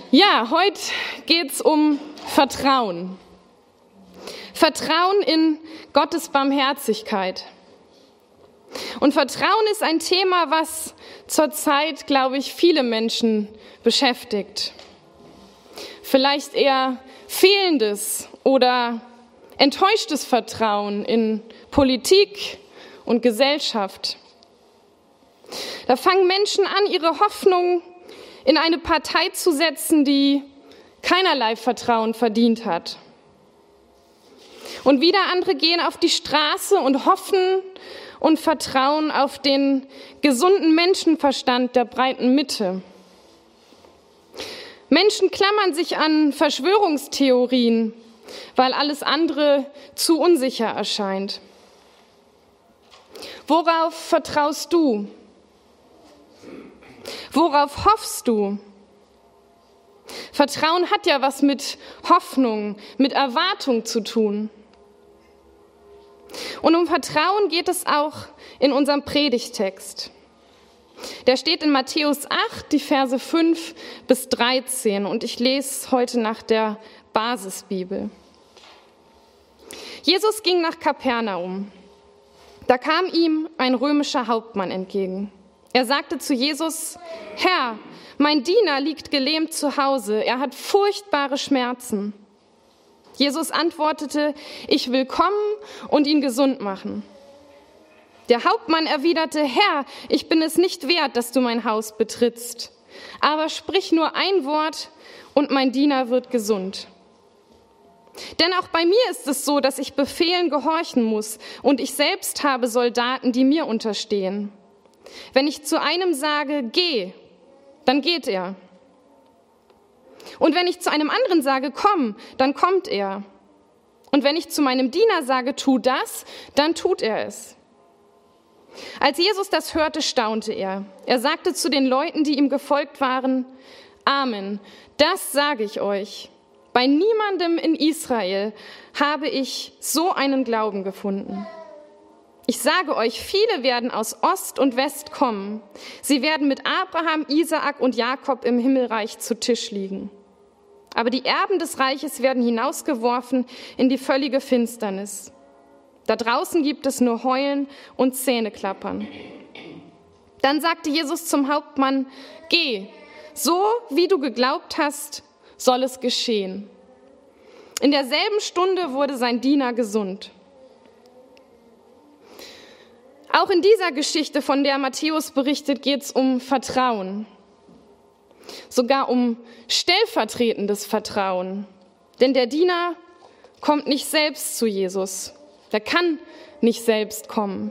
Ja, heute geht's um Vertrauen. Vertrauen in Gottes Barmherzigkeit. Und Vertrauen ist ein Thema, was zurzeit, glaube ich, viele Menschen beschäftigt. Vielleicht eher fehlendes oder enttäuschtes Vertrauen in Politik und Gesellschaft. Da fangen Menschen an, ihre Hoffnung in eine Partei zu setzen, die keinerlei Vertrauen verdient hat. Und wieder andere gehen auf die Straße und hoffen und vertrauen auf den gesunden Menschenverstand der breiten Mitte. Menschen klammern sich an Verschwörungstheorien, weil alles andere zu unsicher erscheint. Worauf vertraust du? Worauf hoffst du? Vertrauen hat ja was mit Hoffnung, mit Erwartung zu tun. Und um Vertrauen geht es auch in unserem Predigtext. Der steht in Matthäus 8, die Verse 5 bis 13. Und ich lese heute nach der Basisbibel. Jesus ging nach Kapernaum. Da kam ihm ein römischer Hauptmann entgegen. Er sagte zu Jesus: Herr, mein Diener liegt gelähmt zu Hause. Er hat furchtbare Schmerzen. Jesus antwortete: Ich will kommen und ihn gesund machen. Der Hauptmann erwiderte: Herr, ich bin es nicht wert, dass du mein Haus betrittst. Aber sprich nur ein Wort und mein Diener wird gesund. Denn auch bei mir ist es so, dass ich Befehlen gehorchen muss und ich selbst habe Soldaten, die mir unterstehen. Wenn ich zu einem sage, geh, dann geht er. Und wenn ich zu einem anderen sage, komm, dann kommt er. Und wenn ich zu meinem Diener sage, tu das, dann tut er es. Als Jesus das hörte, staunte er. Er sagte zu den Leuten, die ihm gefolgt waren: Amen, das sage ich euch. Bei niemandem in Israel habe ich so einen Glauben gefunden. Ich sage euch, viele werden aus Ost und West kommen. Sie werden mit Abraham, Isaak und Jakob im Himmelreich zu Tisch liegen. Aber die Erben des Reiches werden hinausgeworfen in die völlige Finsternis. Da draußen gibt es nur Heulen und Zähneklappern. Dann sagte Jesus zum Hauptmann: Geh, so wie du geglaubt hast, soll es geschehen. In derselben Stunde wurde sein Diener gesund. Auch in dieser Geschichte, von der Matthäus berichtet, geht es um Vertrauen. Sogar um stellvertretendes Vertrauen. Denn der Diener kommt nicht selbst zu Jesus. Der kann nicht selbst kommen.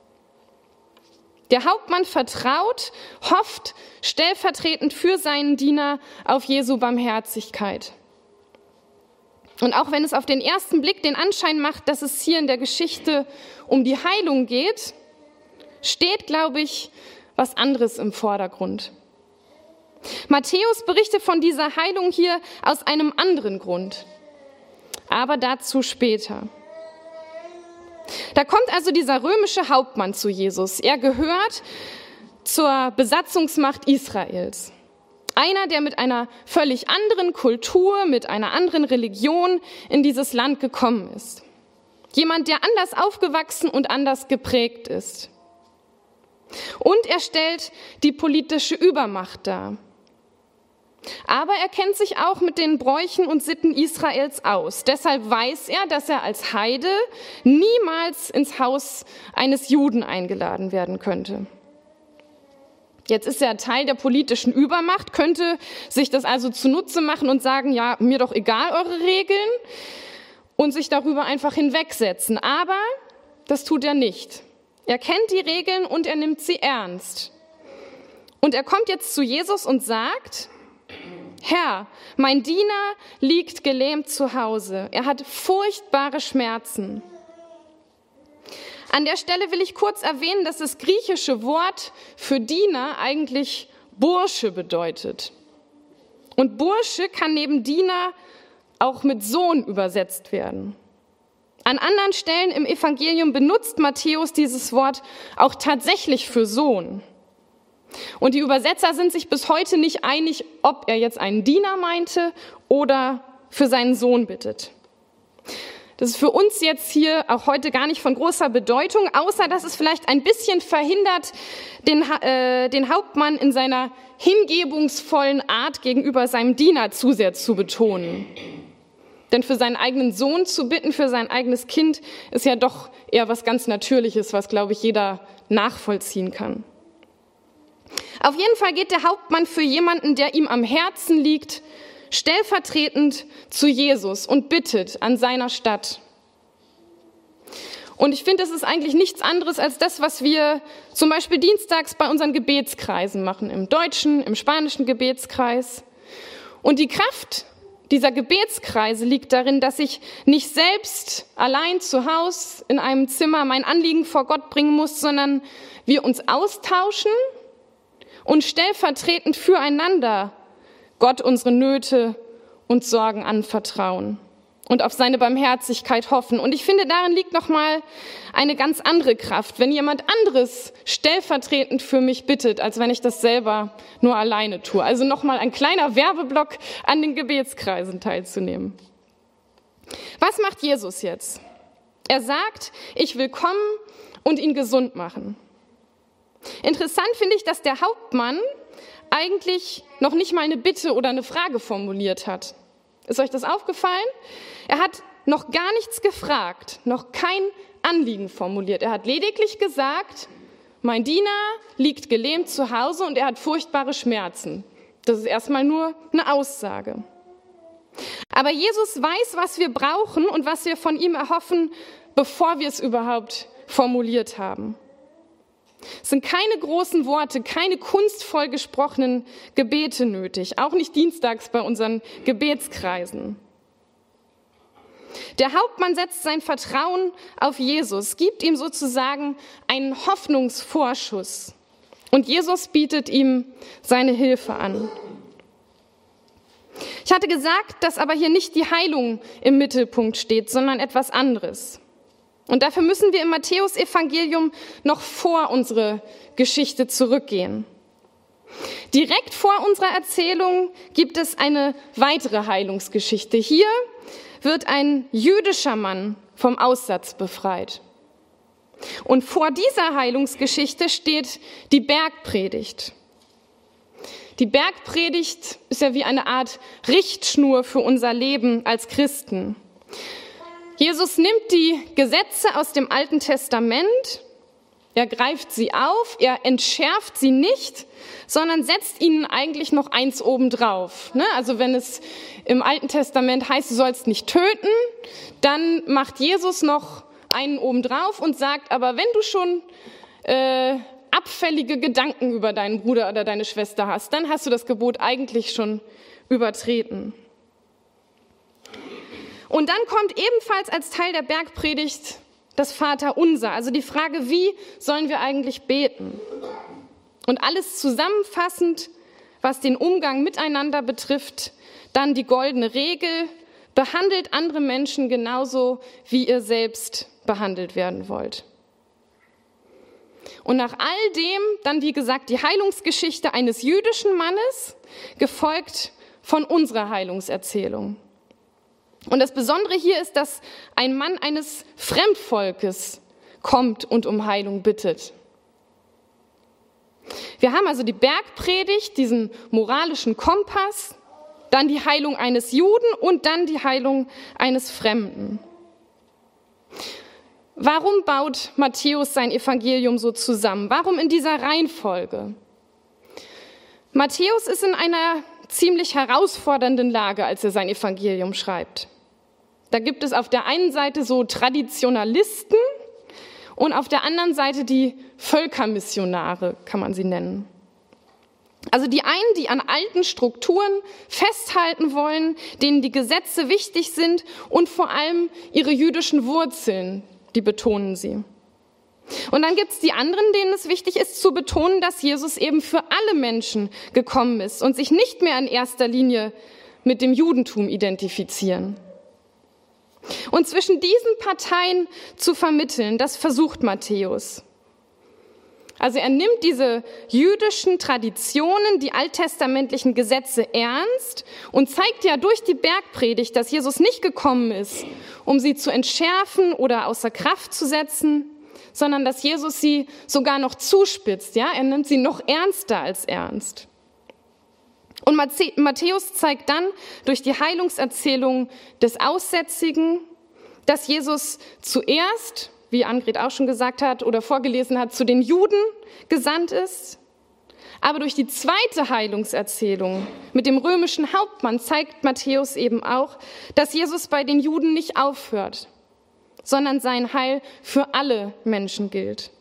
Der Hauptmann vertraut, hofft stellvertretend für seinen Diener auf Jesu Barmherzigkeit. Und auch wenn es auf den ersten Blick den Anschein macht, dass es hier in der Geschichte um die Heilung geht, steht, glaube ich, was anderes im Vordergrund. Matthäus berichtet von dieser Heilung hier aus einem anderen Grund, aber dazu später. Da kommt also dieser römische Hauptmann zu Jesus. Er gehört zur Besatzungsmacht Israels. Einer, der mit einer völlig anderen Kultur, mit einer anderen Religion in dieses Land gekommen ist. Jemand, der anders aufgewachsen und anders geprägt ist. Und er stellt die politische Übermacht dar. Aber er kennt sich auch mit den Bräuchen und Sitten Israels aus. Deshalb weiß er, dass er als Heide niemals ins Haus eines Juden eingeladen werden könnte. Jetzt ist er Teil der politischen Übermacht, könnte sich das also zunutze machen und sagen: Ja, mir doch egal eure Regeln, und sich darüber einfach hinwegsetzen. Aber das tut er nicht. Er kennt die Regeln und er nimmt sie ernst. Und er kommt jetzt zu Jesus und sagt: Herr, mein Diener liegt gelähmt zu Hause. Er hat furchtbare Schmerzen. An der Stelle will ich kurz erwähnen, dass das griechische Wort für Diener eigentlich Bursche bedeutet. Und Bursche kann neben Diener auch mit Sohn übersetzt werden. An anderen Stellen im Evangelium benutzt Matthäus dieses Wort auch tatsächlich für Sohn. Und die Übersetzer sind sich bis heute nicht einig, ob er jetzt einen Diener meinte oder für seinen Sohn bittet. Das ist für uns jetzt hier auch heute gar nicht von großer Bedeutung, außer dass es vielleicht ein bisschen verhindert, den Hauptmann in seiner hingebungsvollen Art gegenüber seinem Diener zu sehr zu betonen. Denn für seinen eigenen Sohn zu bitten, für sein eigenes Kind, ist ja doch eher was ganz Natürliches, was, glaube ich, jeder nachvollziehen kann. Auf jeden Fall geht der Hauptmann für jemanden, der ihm am Herzen liegt, stellvertretend zu Jesus und bittet an seiner Statt. Und ich finde, es ist eigentlich nichts anderes als das, was wir zum Beispiel dienstags bei unseren Gebetskreisen machen, im deutschen, im spanischen Gebetskreis. Und die Kraft dieser Gebetskreise liegt darin, dass ich nicht selbst allein zu Hause in einem Zimmer mein Anliegen vor Gott bringen muss, sondern wir uns austauschen und stellvertretend füreinander Gott unsere Nöte und Sorgen anvertrauen und auf seine Barmherzigkeit hoffen. Und ich finde, darin liegt nochmal eine ganz andere Kraft, wenn jemand anderes stellvertretend für mich bittet, als wenn ich das selber nur alleine tue. Also nochmal ein kleiner Werbeblock an den Gebetskreisen teilzunehmen. Was macht Jesus jetzt? Er sagt, ich will kommen und ihn gesund machen. Interessant finde ich, dass der Hauptmann eigentlich noch nicht mal eine Bitte oder eine Frage formuliert hat. Ist euch das aufgefallen? Er hat noch gar nichts gefragt, noch kein Anliegen formuliert. Er hat lediglich gesagt, mein Diener liegt gelähmt zu Hause und er hat furchtbare Schmerzen. Das ist erstmal nur eine Aussage. Aber Jesus weiß, was wir brauchen und was wir von ihm erhoffen, bevor wir es überhaupt formuliert haben. Es sind keine großen Worte, keine kunstvoll gesprochenen Gebete nötig, auch nicht dienstags bei unseren Gebetskreisen. Der Hauptmann setzt sein Vertrauen auf Jesus, gibt ihm sozusagen einen Hoffnungsvorschuss und Jesus bietet ihm seine Hilfe an. Ich hatte gesagt, dass aber hier nicht die Heilung im Mittelpunkt steht, sondern etwas anderes. Und dafür müssen wir im Matthäusevangelium noch vor unsere Geschichte zurückgehen. Direkt vor unserer Erzählung gibt es eine weitere Heilungsgeschichte. Hier wird ein jüdischer Mann vom Aussatz befreit. Und vor dieser Heilungsgeschichte steht die Bergpredigt. Die Bergpredigt ist ja wie eine Art Richtschnur für unser Leben als Christen. Jesus nimmt die Gesetze aus dem Alten Testament, er greift sie auf, er entschärft sie nicht, sondern setzt ihnen eigentlich noch eins obendrauf. Also wenn es im Alten Testament heißt, du sollst nicht töten, dann macht Jesus noch einen obendrauf und sagt, aber wenn du schon abfällige Gedanken über deinen Bruder oder deine Schwester hast, dann hast du das Gebot eigentlich schon übertreten. Und dann kommt ebenfalls als Teil der Bergpredigt das Vaterunser, also die Frage, wie sollen wir eigentlich beten? Und alles zusammenfassend, was den Umgang miteinander betrifft, dann die goldene Regel, behandelt andere Menschen genauso, wie ihr selbst behandelt werden wollt. Und nach all dem dann, wie gesagt, die Heilungsgeschichte eines jüdischen Mannes, gefolgt von unserer Heilungserzählung. Und das Besondere hier ist, dass ein Mann eines Fremdvolkes kommt und um Heilung bittet. Wir haben also die Bergpredigt, diesen moralischen Kompass, dann die Heilung eines Juden und dann die Heilung eines Fremden. Warum baut Matthäus sein Evangelium so zusammen? Warum in dieser Reihenfolge? Matthäus ist in einer ziemlich herausfordernden Lage, als er sein Evangelium schreibt. Da gibt es auf der einen Seite so Traditionalisten und auf der anderen Seite die Völkermissionare, kann man sie nennen. Also die einen, die an alten Strukturen festhalten wollen, denen die Gesetze wichtig sind und vor allem ihre jüdischen Wurzeln, die betonen sie. Und dann gibt es die anderen, denen es wichtig ist zu betonen, dass Jesus eben für alle Menschen gekommen ist und sich nicht mehr in erster Linie mit dem Judentum identifizieren. Und zwischen diesen Parteien zu vermitteln, das versucht Matthäus. Also er nimmt diese jüdischen Traditionen, die alttestamentlichen Gesetze ernst und zeigt ja durch die Bergpredigt, dass Jesus nicht gekommen ist, um sie zu entschärfen oder außer Kraft zu setzen, sondern dass Jesus sie sogar noch zuspitzt. Ja? Er nimmt sie noch ernster als ernst. Und Matthäus zeigt dann durch die Heilungserzählung des Aussätzigen, dass Jesus zuerst, wie Annegret auch schon gesagt hat oder vorgelesen hat, zu den Juden gesandt ist. Aber durch die zweite Heilungserzählung mit dem römischen Hauptmann zeigt Matthäus eben auch, dass Jesus bei den Juden nicht aufhört, sondern sein Heil für alle Menschen gilt.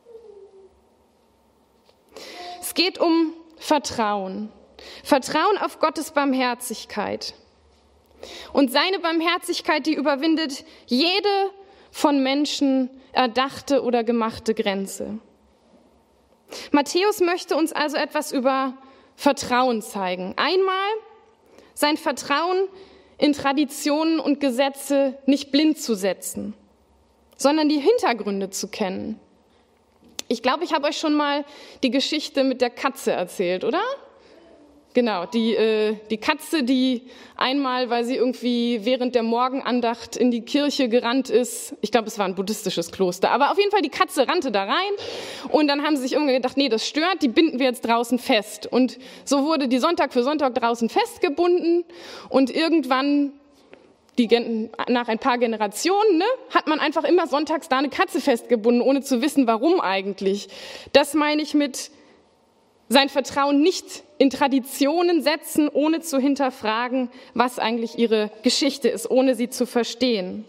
Es geht um Vertrauen. Vertrauen auf Gottes Barmherzigkeit. Und seine Barmherzigkeit, die überwindet jede von Menschen erdachte oder gemachte Grenze. Matthäus möchte uns also etwas über Vertrauen zeigen. Einmal sein Vertrauen in Traditionen und Gesetze nicht blind zu setzen, sondern die Hintergründe zu kennen. Ich glaube, ich habe euch schon mal die Geschichte mit der Katze erzählt, oder? Genau, die Katze, die einmal, weil sie irgendwie während der Morgenandacht in die Kirche gerannt ist, ich glaube, es war ein buddhistisches Kloster, aber auf jeden Fall die Katze rannte da rein und dann haben sie sich irgendwie gedacht, nee, das stört, die binden wir jetzt draußen fest. Und so wurde die Sonntag für Sonntag draußen festgebunden und irgendwann, nach ein paar Generationen, hat man einfach immer sonntags da eine Katze festgebunden, ohne zu wissen, warum eigentlich. Das meine ich mit sein Vertrauen nicht in Traditionen setzen, ohne zu hinterfragen, was eigentlich ihre Geschichte ist, ohne sie zu verstehen.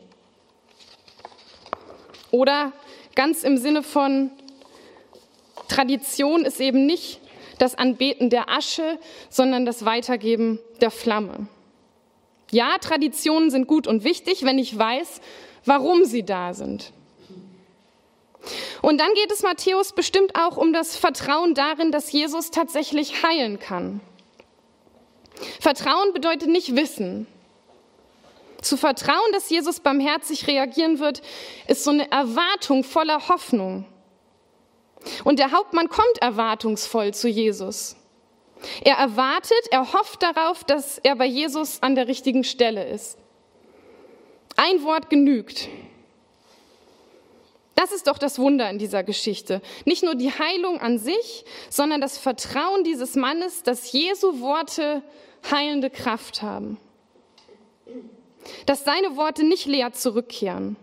Oder ganz im Sinne von Tradition ist eben nicht das Anbeten der Asche, sondern das Weitergeben der Flamme. Ja, Traditionen sind gut und wichtig, wenn ich weiß, warum sie da sind. Und dann geht es Matthäus bestimmt auch um das Vertrauen darin, dass Jesus tatsächlich heilen kann. Vertrauen bedeutet nicht Wissen. Zu vertrauen, dass Jesus barmherzig reagieren wird, ist so eine Erwartung voller Hoffnung. Und der Hauptmann kommt erwartungsvoll zu Jesus. Er erwartet, er hofft darauf, dass er bei Jesus an der richtigen Stelle ist. Ein Wort genügt. Das ist doch das Wunder in dieser Geschichte. Nicht nur die Heilung an sich, sondern das Vertrauen dieses Mannes, dass Jesu Worte heilende Kraft haben. Dass seine Worte nicht leer zurückkehren.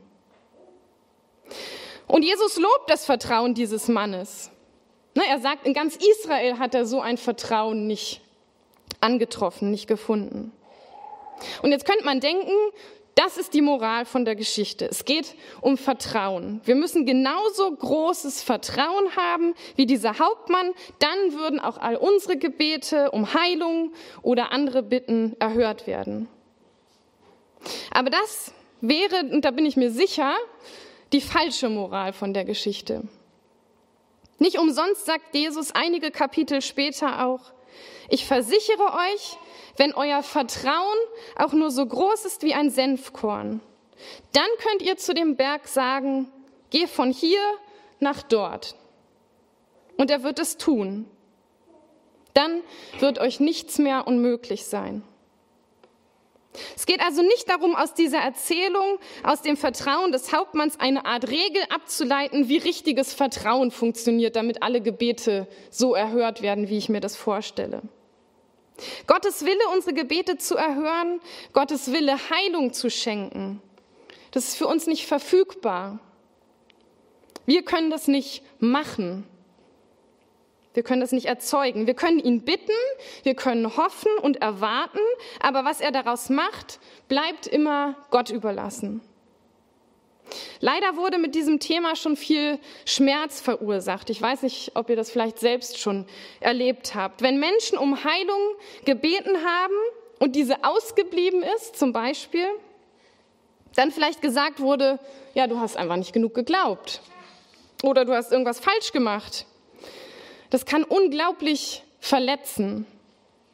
Und Jesus lobt das Vertrauen dieses Mannes. Er sagt, in ganz Israel hat er so ein Vertrauen nicht angetroffen, nicht gefunden. Und jetzt könnte man denken, das ist die Moral von der Geschichte. Es geht um Vertrauen. Wir müssen genauso großes Vertrauen haben wie dieser Hauptmann. Dann würden auch all unsere Gebete um Heilung oder andere Bitten erhört werden. Aber das wäre, und da bin ich mir sicher, die falsche Moral von der Geschichte. Nicht umsonst sagt Jesus einige Kapitel später auch, ich versichere euch, wenn euer Vertrauen auch nur so groß ist wie ein Senfkorn, dann könnt ihr zu dem Berg sagen, geh von hier nach dort. Und er wird es tun. Dann wird euch nichts mehr unmöglich sein. Es geht also nicht darum, aus dieser Erzählung, aus dem Vertrauen des Hauptmanns eine Art Regel abzuleiten, wie richtiges Vertrauen funktioniert, damit alle Gebete so erhört werden, wie ich mir das vorstelle. Gottes Wille, unsere Gebete zu erhören, Gottes Wille, Heilung zu schenken, das ist für uns nicht verfügbar. Wir können das nicht machen. Wir können das nicht erzeugen. Wir können ihn bitten, wir können hoffen und erwarten, aber was er daraus macht, bleibt immer Gott überlassen. Leider wurde mit diesem Thema schon viel Schmerz verursacht. Ich weiß nicht, ob ihr das vielleicht selbst schon erlebt habt. Wenn Menschen um Heilung gebeten haben und diese ausgeblieben ist, zum Beispiel, dann vielleicht gesagt wurde, ja, du hast einfach nicht genug geglaubt oder du hast irgendwas falsch gemacht. Das kann unglaublich verletzen.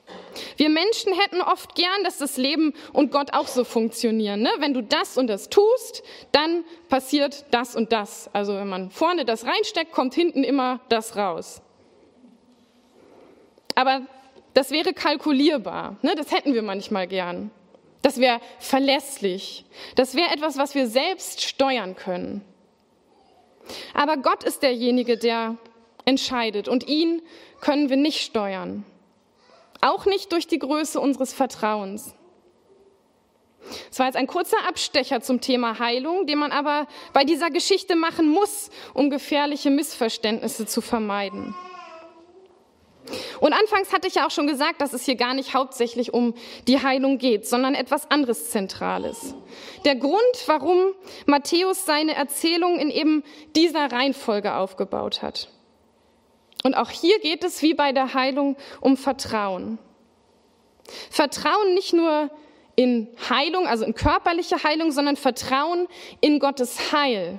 Wir Menschen hätten oft gern, dass das Leben und Gott auch so funktionieren. Ne? Wenn du das und das tust, dann passiert das und das. Also wenn man vorne das reinsteckt, kommt hinten immer das raus. Aber das wäre kalkulierbar. Ne? Das hätten wir manchmal gern. Das wäre verlässlich. Das wäre etwas, was wir selbst steuern können. Aber Gott ist derjenige, der entscheidet. Und ihn können wir nicht steuern. Auch nicht durch die Größe unseres Vertrauens. Das war jetzt ein kurzer Abstecher zum Thema Heilung, den man aber bei dieser Geschichte machen muss, um gefährliche Missverständnisse zu vermeiden. Und anfangs hatte ich ja auch schon gesagt, dass es hier gar nicht hauptsächlich um die Heilung geht, sondern etwas anderes Zentrales. Der Grund, warum Matthäus seine Erzählung in eben dieser Reihenfolge aufgebaut hat. Und auch hier geht es wie bei der Heilung um Vertrauen. Vertrauen nicht nur in Heilung, also in körperliche Heilung, sondern Vertrauen in Gottes Heil.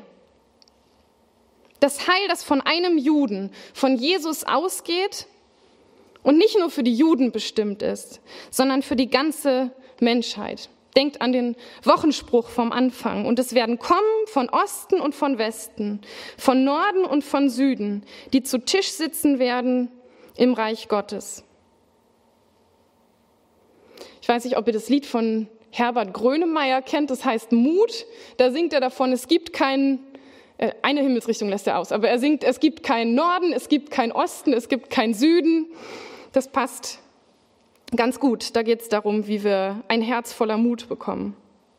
Das Heil, das von einem Juden, von Jesus ausgeht und nicht nur für die Juden bestimmt ist, sondern für die ganze Menschheit. Denkt an den Wochenspruch vom Anfang. Und es werden kommen von Osten und von Westen, von Norden und von Süden, die zu Tisch sitzen werden im Reich Gottes. Ich weiß nicht, ob ihr das Lied von Herbert Grönemeyer kennt, das heißt Mut. Da singt er davon, es gibt keinen, eine Himmelsrichtung lässt er aus, aber er singt, es gibt keinen Norden, es gibt keinen Osten, es gibt keinen Süden. Das passt ganz gut, da geht es darum, wie wir ein Herz voller Mut bekommen.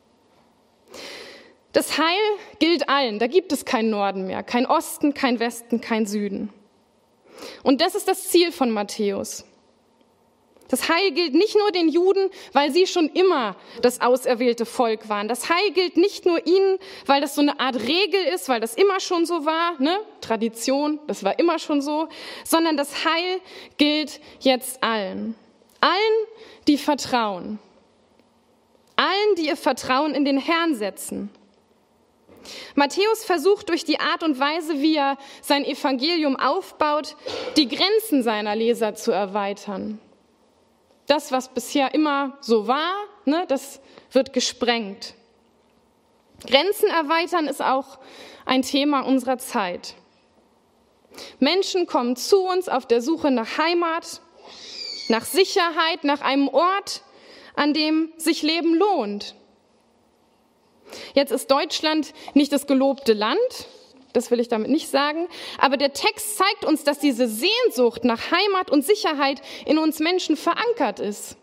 Das Heil gilt allen, da gibt es keinen Norden mehr, kein Osten, kein Westen, kein Süden. Und das ist das Ziel von Matthäus. Das Heil gilt nicht nur den Juden, weil sie schon immer das auserwählte Volk waren. Das Heil gilt nicht nur ihnen, weil das so eine Art Regel ist, weil das immer schon so war, ne? Tradition, das war immer schon so, sondern das Heil gilt jetzt allen. Allen, die vertrauen. Allen, die ihr Vertrauen in den Herrn setzen. Matthäus versucht durch die Art und Weise, wie er sein Evangelium aufbaut, die Grenzen seiner Leser zu erweitern. Das, was bisher immer so war, ne, das wird gesprengt. Grenzen erweitern ist auch ein Thema unserer Zeit. Menschen kommen zu uns auf der Suche nach Heimat, nach Sicherheit, nach einem Ort, an dem sich Leben lohnt. Jetzt ist Deutschland nicht das gelobte Land, das will ich damit nicht sagen, aber der Text zeigt uns, dass diese Sehnsucht nach Heimat und Sicherheit in uns Menschen verankert ist.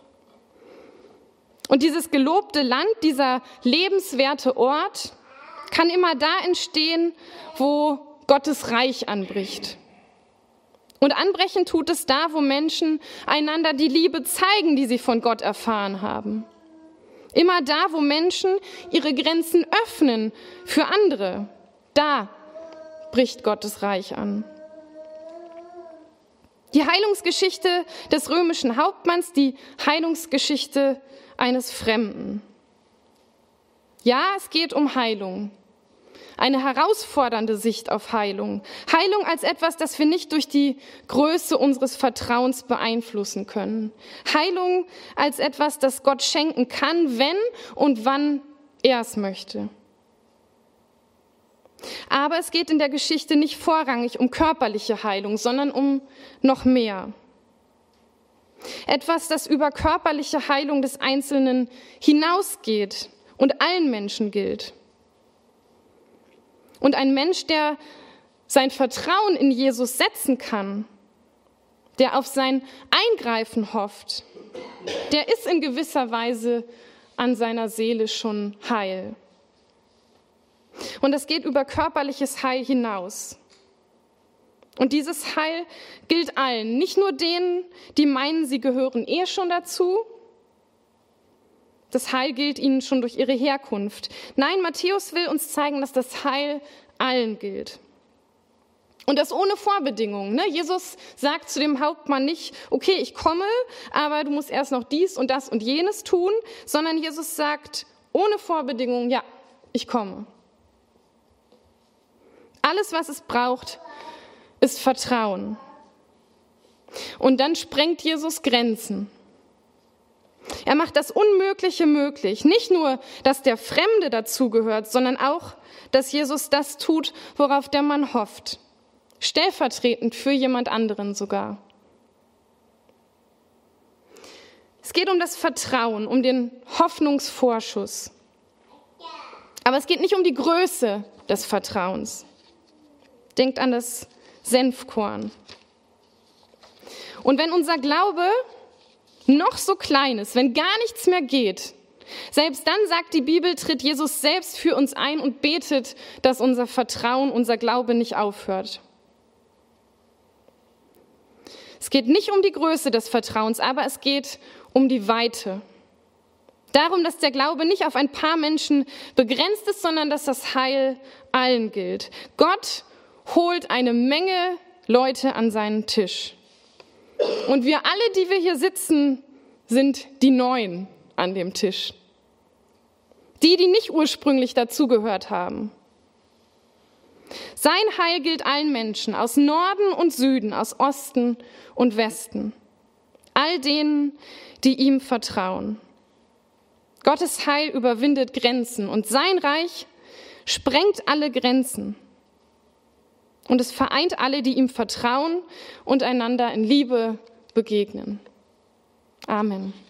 Und dieses gelobte Land, dieser lebenswerte Ort, kann immer da entstehen, wo Gottes Reich anbricht. Und anbrechen tut es da, wo Menschen einander die Liebe zeigen, die sie von Gott erfahren haben. Immer da, wo Menschen ihre Grenzen öffnen für andere, da bricht Gottes Reich an. Die Heilungsgeschichte des römischen Hauptmanns, die Heilungsgeschichte eines Fremden. Ja, es geht um Heilung. Eine herausfordernde Sicht auf Heilung. Heilung als etwas, das wir nicht durch die Größe unseres Vertrauens beeinflussen können. Heilung als etwas, das Gott schenken kann, wenn und wann er es möchte. Aber es geht in der Geschichte nicht vorrangig um körperliche Heilung, sondern um noch mehr. Etwas, das über körperliche Heilung des Einzelnen hinausgeht und allen Menschen gilt. Und ein Mensch, der sein Vertrauen in Jesus setzen kann, der auf sein Eingreifen hofft, der ist in gewisser Weise an seiner Seele schon heil. Und es geht über körperliches Heil hinaus. Und dieses Heil gilt allen, nicht nur denen, die meinen, sie gehören schon dazu. Das Heil gilt ihnen schon durch ihre Herkunft. Nein, Matthäus will uns zeigen, dass das Heil allen gilt. Und das ohne Vorbedingungen. Ne? Jesus sagt zu dem Hauptmann nicht, okay, ich komme, aber du musst erst noch dies und das und jenes tun, sondern Jesus sagt ohne Vorbedingungen, ja, ich komme. Alles, was es braucht, ist Vertrauen. Und dann sprengt Jesus Grenzen. Er macht das Unmögliche möglich. Nicht nur, dass der Fremde dazugehört, sondern auch, dass Jesus das tut, worauf der Mann hofft. Stellvertretend für jemand anderen sogar. Es geht um das Vertrauen, um den Hoffnungsvorschuss. Aber es geht nicht um die Größe des Vertrauens. Denkt an das Senfkorn. Und wenn unser Glaube noch so klein ist, wenn gar nichts mehr geht, selbst dann, sagt die Bibel, tritt Jesus selbst für uns ein und betet, dass unser Vertrauen, unser Glaube nicht aufhört. Es geht nicht um die Größe des Vertrauens, aber es geht um die Weite. Darum, dass der Glaube nicht auf ein paar Menschen begrenzt ist, sondern dass das Heil allen gilt. Gott holt eine Menge Leute an seinen Tisch. Und wir alle, die wir hier sitzen, sind die Neuen an dem Tisch. Die nicht ursprünglich dazugehört haben. Sein Heil gilt allen Menschen, aus Norden und Süden, aus Osten und Westen. All denen, die ihm vertrauen. Gottes Heil überwindet Grenzen und sein Reich sprengt alle Grenzen. Und es vereint alle, die ihm vertrauen und einander in Liebe begegnen. Amen.